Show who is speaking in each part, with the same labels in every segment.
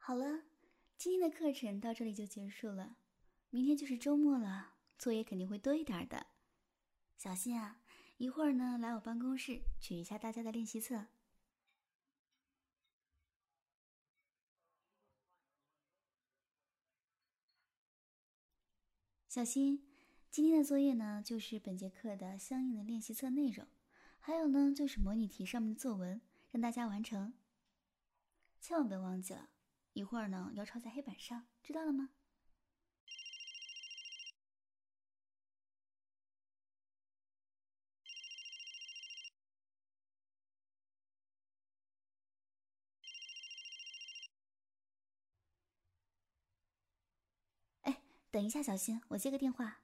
Speaker 1: 好了，今天的课程到这里就结束了。明天就是周末了，作业肯定会多一点的。小心啊，一会儿呢来我办公室取一下大家的练习册。小新，今天的作业呢就是本节课的相应的练习册内容，还有呢就是模拟题上面的作文，让大家完成。千万不要忘记了，一会儿呢要抄在黑板上，知道了吗？哎，等一下，小新，我接个电话。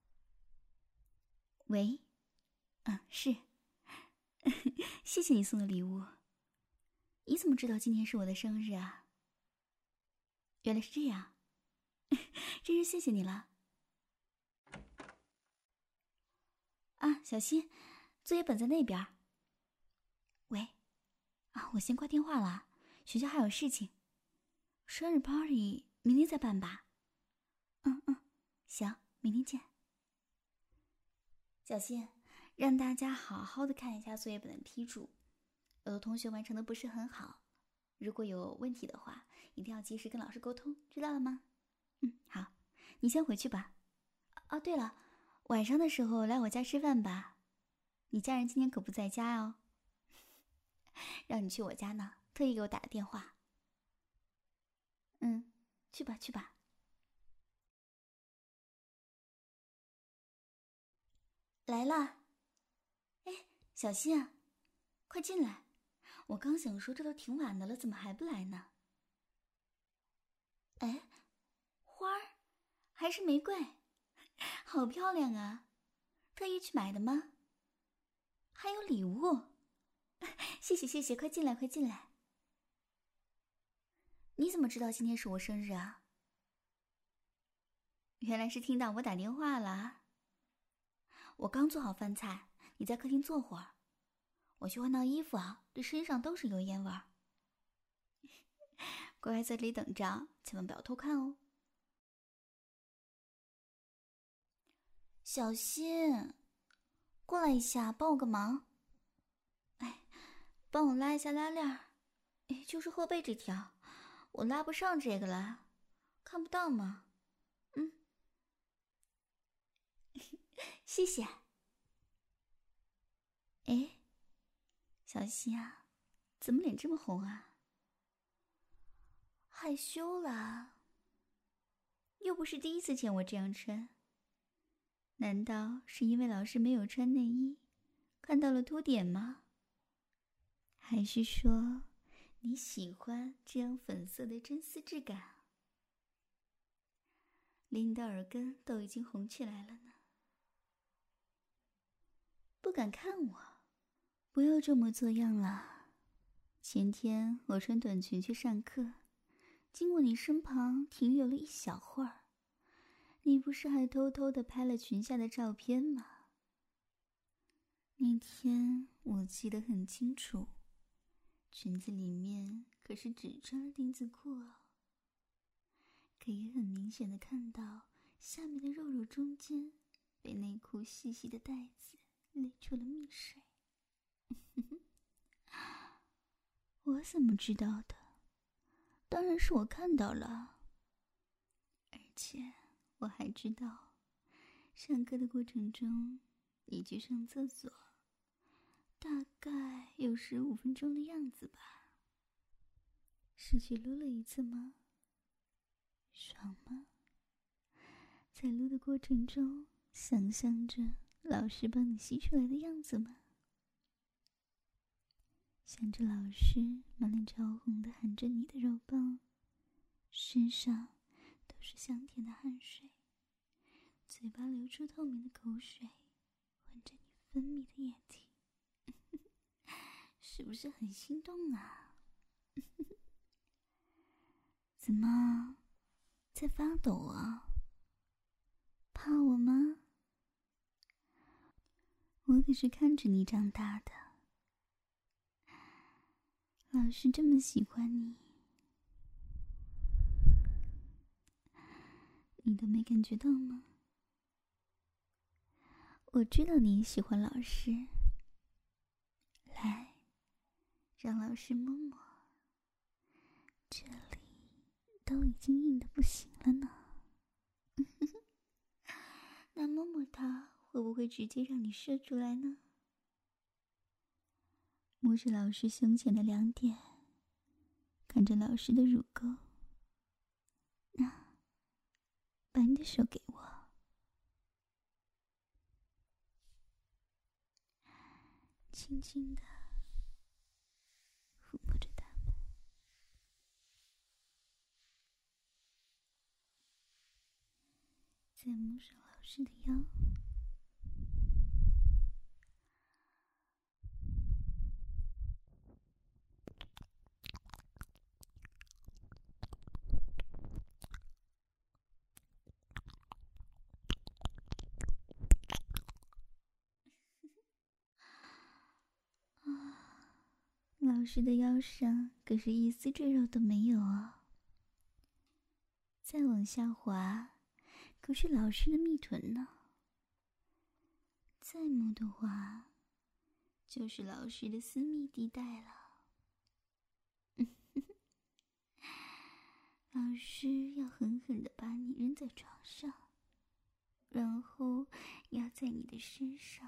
Speaker 1: 喂，是，谢谢你送的礼物。你怎么知道今天是我的生日啊？原来是这样，真是谢谢你了。啊，小新，作业本在那边。喂，我先挂电话了，学校还有事情。生日 party 明天再办吧。行，明天见。小新，让大家好好的看一下作业本的批注，有的同学完成的不是很好，如果有问题的话，一定要及时跟老师沟通，知道了吗？好，你先回去吧。哦，对了，晚上的时候来我家吃饭吧。你家人今天可不在家哦。让你去我家呢，特意给我打个电话。去吧去吧。来了。哎，小新啊，快进来。我刚想说这都挺晚的了，怎么还不来呢？哎，花儿还是玫瑰，好漂亮啊！特意去买的吗？还有礼物，谢谢谢谢，快进来快进来。你怎么知道今天是我生日啊？原来是听到我打电话了。我刚做好饭菜，你在客厅坐会儿，我去换套衣服啊，这身上都是油烟味儿。乖，在这里等着，千万不要偷看哦。小新，过来一下，帮我个忙。哎，帮我拉一下拉链儿，就是后背这条，我拉不上这个了，看不到吗？谢谢。哎，小新啊，怎么脸这么红啊？害羞了？又不是第一次见我这样穿，难道是因为老师没有穿内衣，看到了凸点吗？还是说你喜欢这样粉色的真丝质感？连你的耳根都已经红起来了呢。不敢看我，不要这么做样了。前天我穿短裙去上课，经过你身旁停留了一小会儿，你不是还偷偷地拍了裙下的照片吗？那天我记得很清楚，裙子里面可是只穿了丁字裤哦，可以很明显的看到下面的肉肉中间被内裤细细的带子勒出了蜜水。我怎么知道的？当然是我看到了，而且我还知道，上课的过程中你去上厕所，大概有15分钟的样子吧。是去撸了一次吗？爽吗？在撸的过程中，想象着老师帮你吸出来的样子吗？想着老师满脸潮红的含着你的肉棒，身上都是香甜的汗水，嘴巴流出透明的口水，闻着你分泌的液体，是不是很心动啊？怎么在发抖啊？怕我吗？我可是看着你长大的，老师这么喜欢你， 你都没感觉到吗？我知道你也喜欢老师，来，让老师摸摸，这里都已经硬得不行了呢。那摸摸它会不会直接让你射出来呢？摸着老师胸前的2点，看着老师的乳沟，那把你的手给我，轻轻地抚摸着它们，再摸上老师的腰。老师的腰上可是一丝赘肉都没有哦。再往下滑，可是老师的蜜臀呢。再摸的话，就是老师的私密地带了。老师要狠狠地把你扔在床上，然后压在你的身上，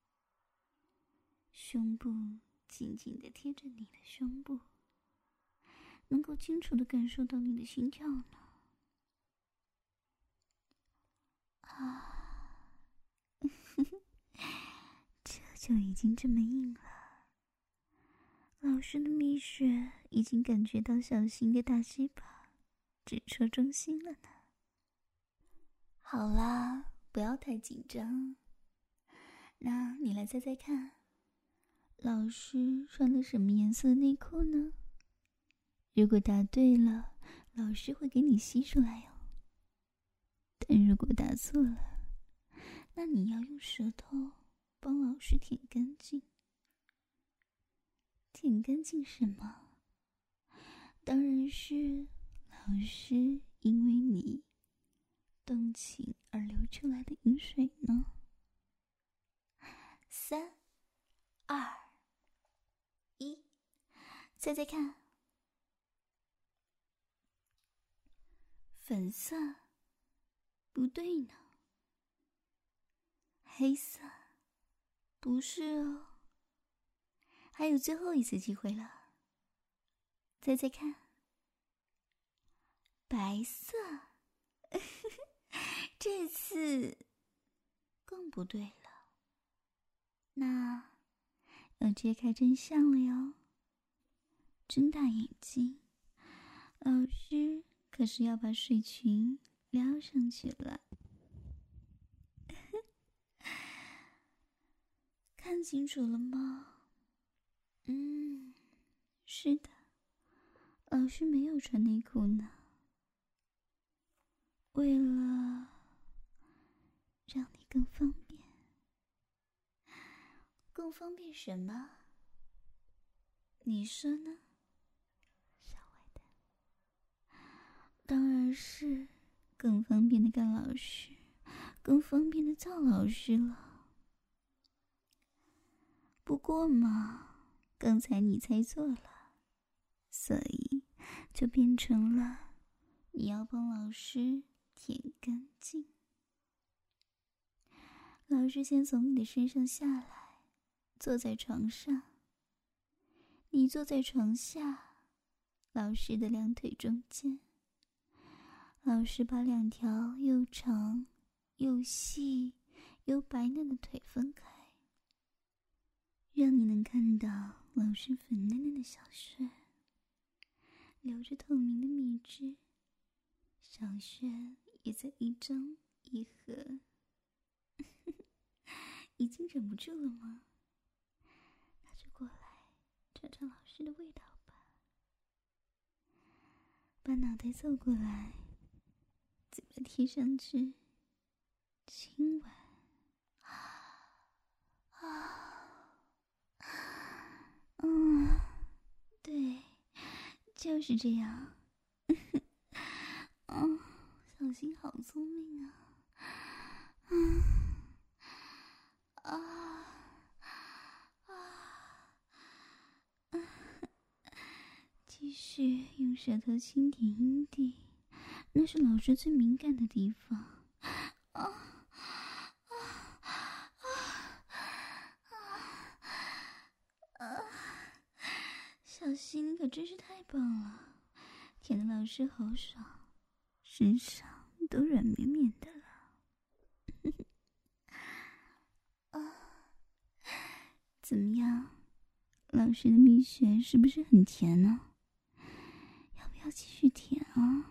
Speaker 1: 胸部紧紧地贴着你的胸部，能够清楚地感受到你的心跳呢。这就已经这么硬了。老师的蜜穴已经感觉到小新的大鸡巴直戳中心了呢。好啦，不要太紧张。那你来猜猜看，老师穿了什么颜色的内裤呢？如果答对了，老师会给你吸出来哦。但如果答错了，那你要用舌头帮老师舔干净。舔干净什么？当然是老师因为你动情而流出来的饮水呢。3、2、1，猜猜看。粉色？不对呢。黑色？不是哦。还有最后一次机会了，猜猜看。白色？这次更不对了。那要揭开真相了哟。睁大眼睛，老师可是要把水裙撩上去了。看清楚了吗？是的，老师没有穿内裤呢。为了让你更方便。更方便什么？你说呢？小坏蛋。当然是更方便的干老师，更方便的造老师了。不过嘛，刚才你猜错了，所以就变成了你要帮老师舔干净。老师先从你的身上下来，坐在床上。你坐在床下，老师的2腿中间。老师把2条又长又细又白嫩的腿分开，让你能看到老师粉嫩嫩的小穴，流着透明的蜜汁，小穴也在一张一合。已经忍不住了吗？那就过来尝尝老师的味道吧。把脑袋凑过来，嘴巴贴上去，亲吻。对，就是这样。小新好聪明啊！继续用舌头轻点阴蒂，那是老师最敏感的地方。小溪，你可真是太棒了，舔的老师好爽，身上都软绵绵的了。怎么样，老师的蜜穴是不是很甜呢？要不要继续舔啊？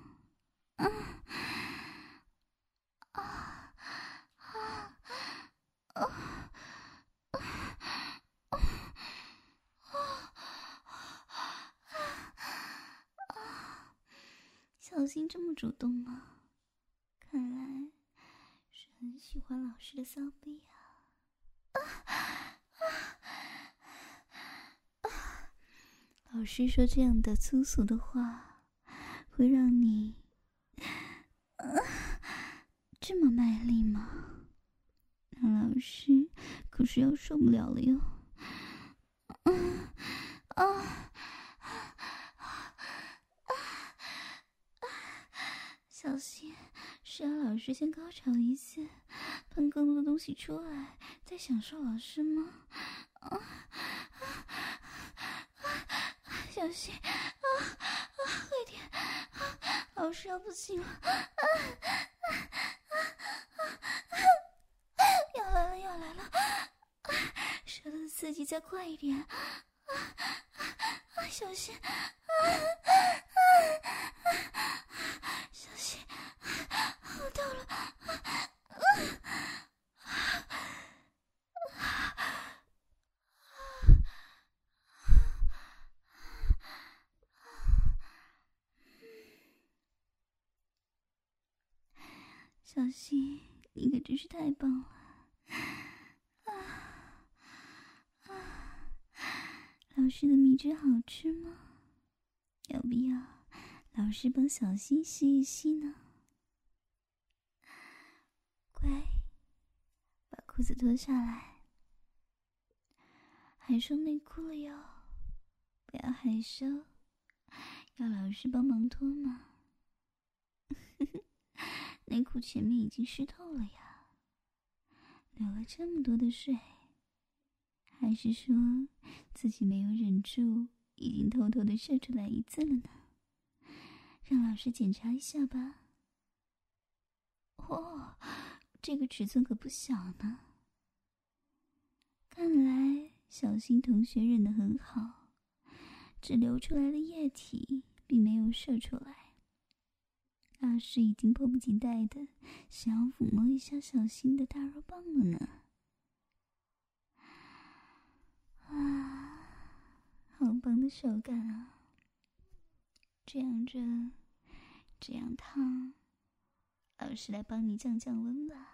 Speaker 1: 小新这么主动吗？看来是很喜欢老师的骚逼啊！老师说这样的粗俗的话，会让你这么卖力吗？那老师可是要受不了了哟！小心，是要老师先高潮一次，喷更多的东西出来，再享受老师吗？小心快点！老师要不行了！要来了！舌头的刺激再快一点！小心！小心！到了！小新，你可真是太棒了！老师的蜜汁好吃吗？要不要老师帮小新吸一吸呢？乖，把裤子脱下来，还剩内裤了哟，不要害羞，要老师帮忙脱吗？内裤前面已经湿透了呀，流了这么多的水，还是说自己没有忍住，已经偷偷的射出来一次了呢？让老师检查一下吧。这个尺寸可不小呢。看来小新同学忍得很好，只流出来的液体并没有射出来。老师已经迫不及待的想要抚摸一下小新的大肉棒了呢。好棒的手感啊！这样热，这样烫，老师来帮你降降温吧。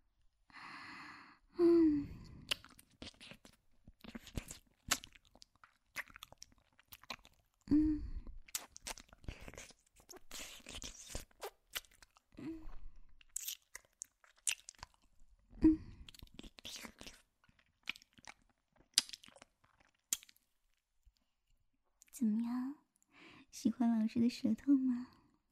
Speaker 1: 怎么样，喜欢老师的舌头吗？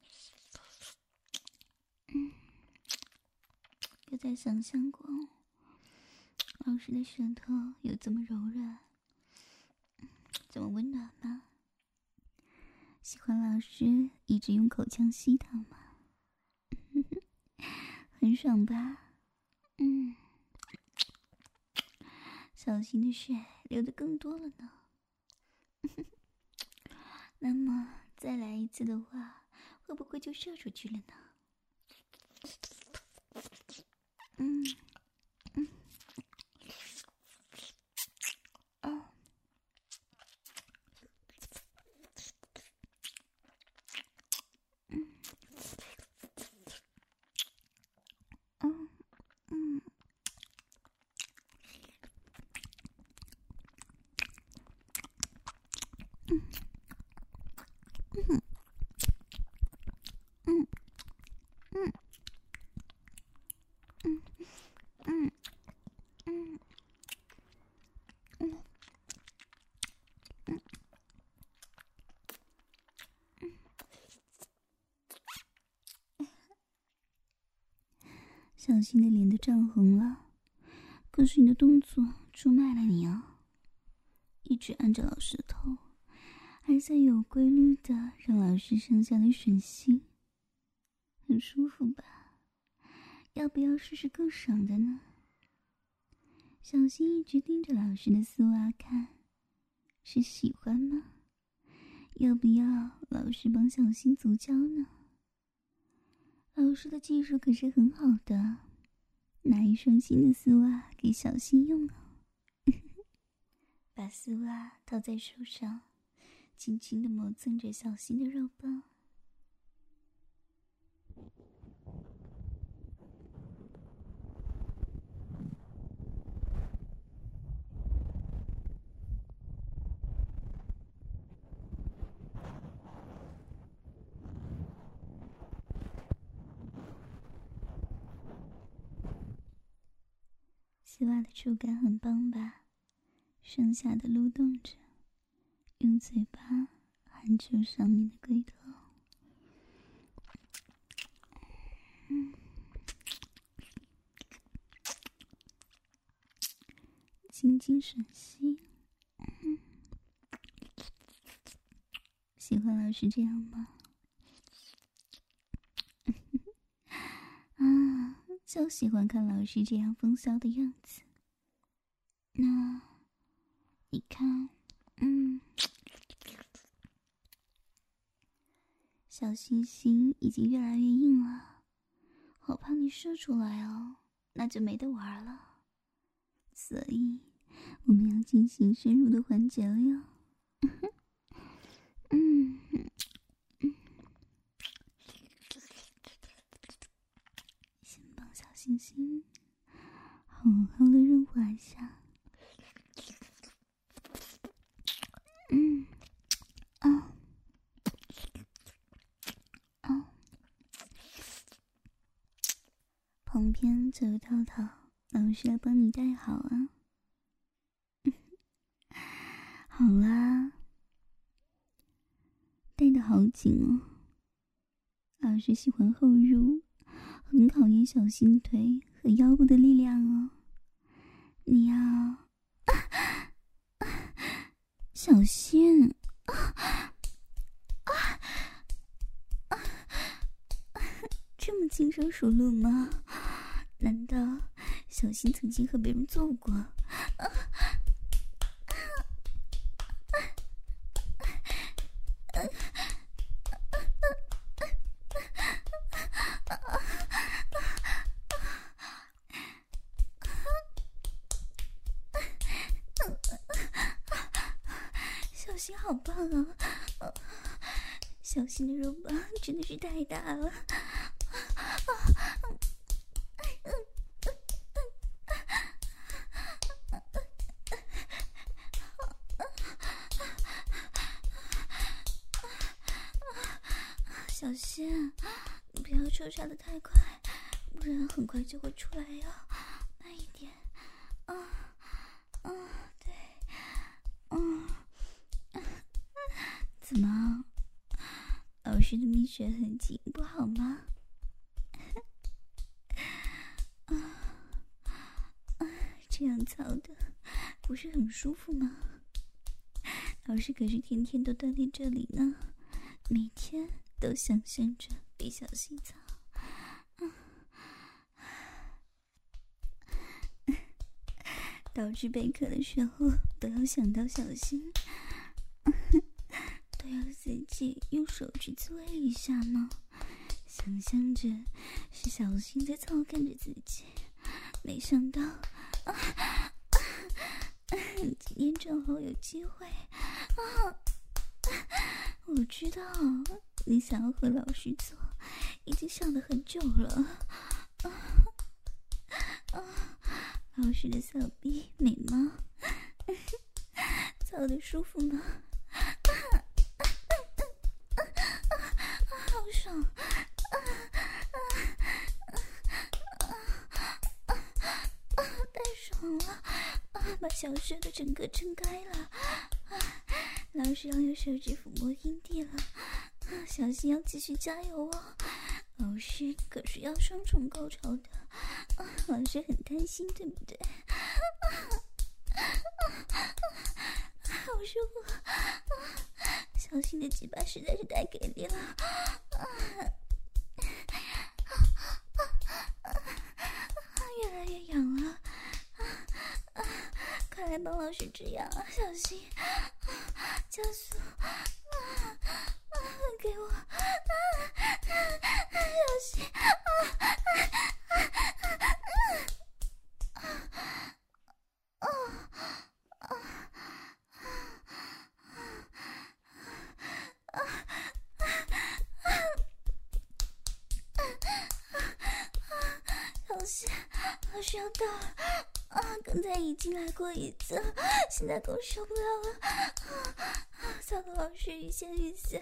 Speaker 1: 有在想象过老师的舌头有这么柔软，这么温暖吗？喜欢老师一直用口腔吸它吗？很爽吧？小新的水流得更多了呢。那么再来一次的话，会不会就射出去了呢？ 小新的脸都涨红了，可是你的动作出卖了你啊！一直按着老师的头，还在有规律的让老师上下的吮吸，很舒服吧？要不要试试更爽的呢？小新一直盯着老师的丝袜看，是喜欢吗？要不要老师帮小新足交呢？老师的技术可是很好的，拿一双新的丝袜给小新用啊。把丝袜套在手上，轻轻地磨蹭着小新的肉棒。丝袜的触感很棒吧？上下的撸动着，用嘴巴含住上面的龟头。轻轻吮吸。喜欢老师这样吗？啊，就喜欢看老师这样风骚的样子。那你看，小星星已经越来越硬了，好怕你射出来哦，那就没得玩了。所以我们要进行深入的环节了哟。先帮小星星好好的润滑一下。旁边就有套套，老师来帮你戴好啊。好啦，戴得好紧哦。老师喜欢后入，很考验小心腿和腰部的力量哦。你要小心这么轻车熟路吗？难道小新曾经和别人做过？小新好棒啊！小新的肉棒真的是太大了。小新，你不要抽插的太快，不然很快就会出来哟。慢一点。对。怎么？老师的蜜穴很紧，不好吗？这样操的不是很舒服吗？老师可是天天都锻炼这里呢，每天都想象着被小新操。导致备课的时候都要想到小新，都要自己用手去自慰一下呢，想象着是小新在操干着自己。没想到今天正好有机会我知道你想要和老师做已经想了很久了。老师的小臂美吗？操得舒服吗？好爽！太爽了！把小穴都整个撑开了。老师要用手指抚摸阴蒂了，小心要继续加油哦。老师可是要双重高潮的，老师很担心，对不对？好舒服，小新的鸡巴实在是太给力了，越来越痒了，快来帮老师止痒啊！小新，加速，给我，小新，老师要到了刚才已经来过一次了，现在更受不了了，小的老师欲仙欲死，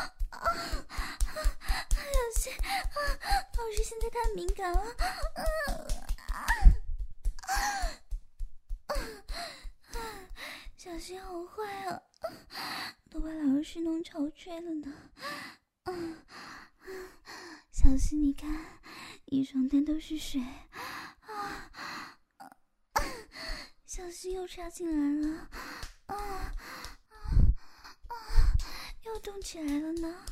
Speaker 1: 小心，老师现在太敏感了，小心好坏啊，都把老师弄潮吹了呢，小心你看，一床单都是水，小心又插进来了，又动起来了呢，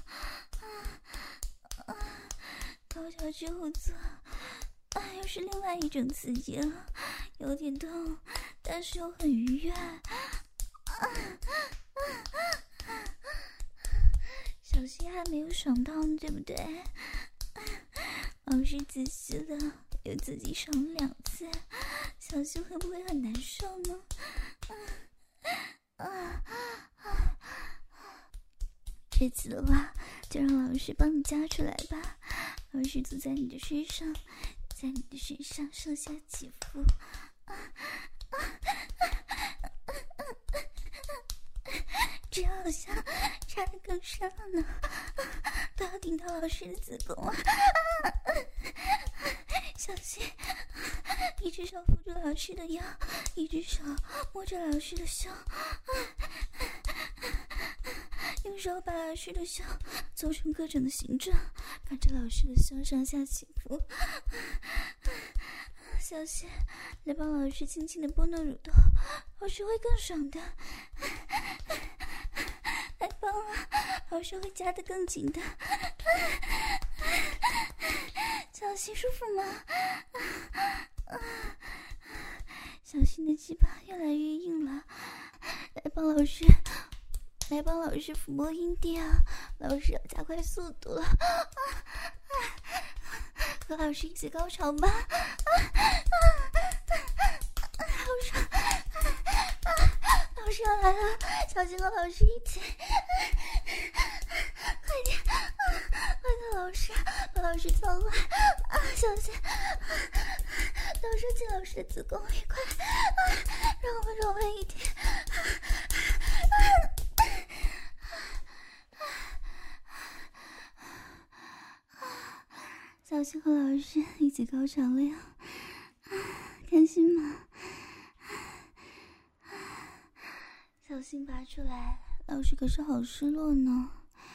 Speaker 1: 高潮之后做，又是另外一种刺激了，有点痛，但是又很愉悦，小心还没有爽到呢，对不对？老师仔细的又自己爽了2次，小心会不会很难受呢？这次的话就让老师帮你加出来吧，老师坐在你的身上，在你的身上上下起伏，这好像插得更深了呢，都要顶到老师的子宫了，小心，一只手扶住老师的腰，一只手摸着老师的胸，用手把老师的胸做成各种的形状，看着老师的胸上下起伏，小心来帮老师轻轻的拨弄乳头，老师会更爽的，太棒了，老师会夹得更紧的，小心舒服吗？小新的鸡巴越来越硬了，来帮老师抚摸阴蒂啊！老师要加快速度了，和老师一起高潮吧！老师要来了，小心和老师一起，快点，快点，老师把老师操坏，小心，都射进老师的子宫里，快，让我们柔软一点，小心和老师一起高潮了呀，开心吗？小心拔出来，老师可是好失落呢。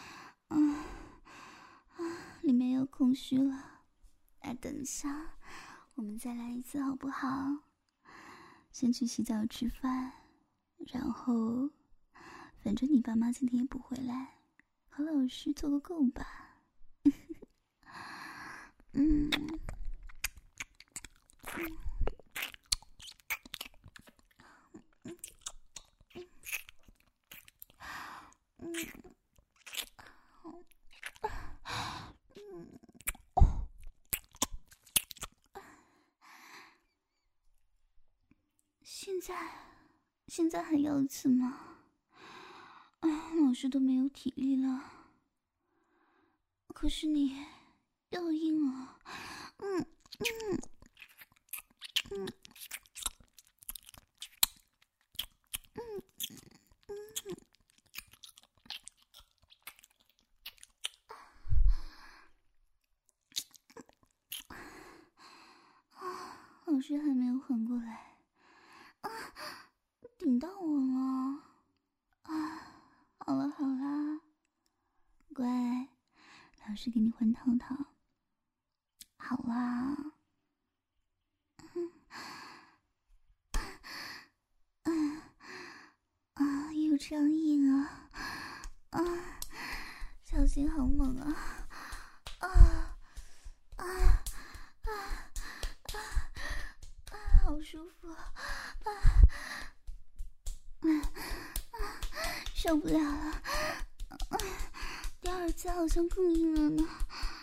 Speaker 1: 里面又空虚了。那等一下，我们再来一次好不好？先去洗澡吃饭，然后，反正你爸妈今天也不回来，和老师做个够吧。现在还要一次吗？老师都没有体力了。可是你又硬了，老师还没有缓过来。 我了。啊，好了好了，乖，老师给你换套套。好啦。又这样硬啊！小心好猛啊！好舒服受不了了！第二次好像更硬了呢。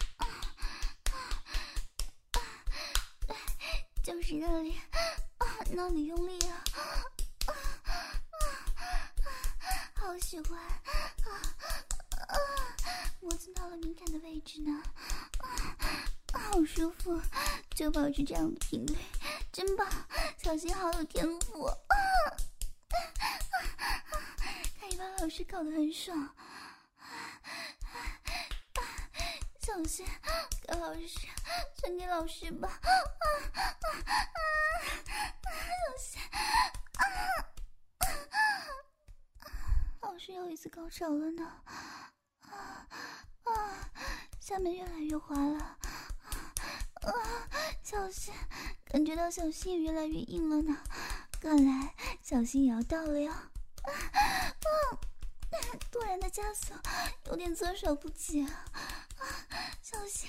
Speaker 1: 就是那里，那里用力啊！好喜欢摸蹭到了敏感的位置呢，好舒服，就保持这样的频率，真棒！小新好有天赋，看一把老师搞得很爽。小新，给老师，传给老师吧。小新，老师又一次高潮了呢。下面越来越滑了。小新，感觉到小新也越来越硬了呢。看来小新也要到了哟。突然的加速，有点措手不及。小新，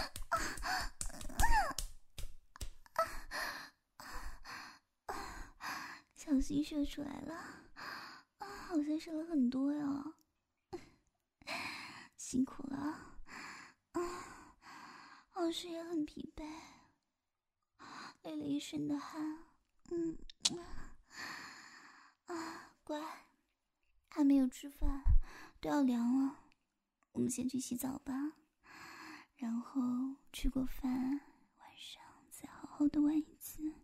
Speaker 1: 小新射出来了，好像射了很多呀。辛苦了，老师也很疲惫，累了一身的汗。乖，还没有吃饭，都要凉了，我们先去洗澡吧，然后吃过饭，晚上再好好的玩一次。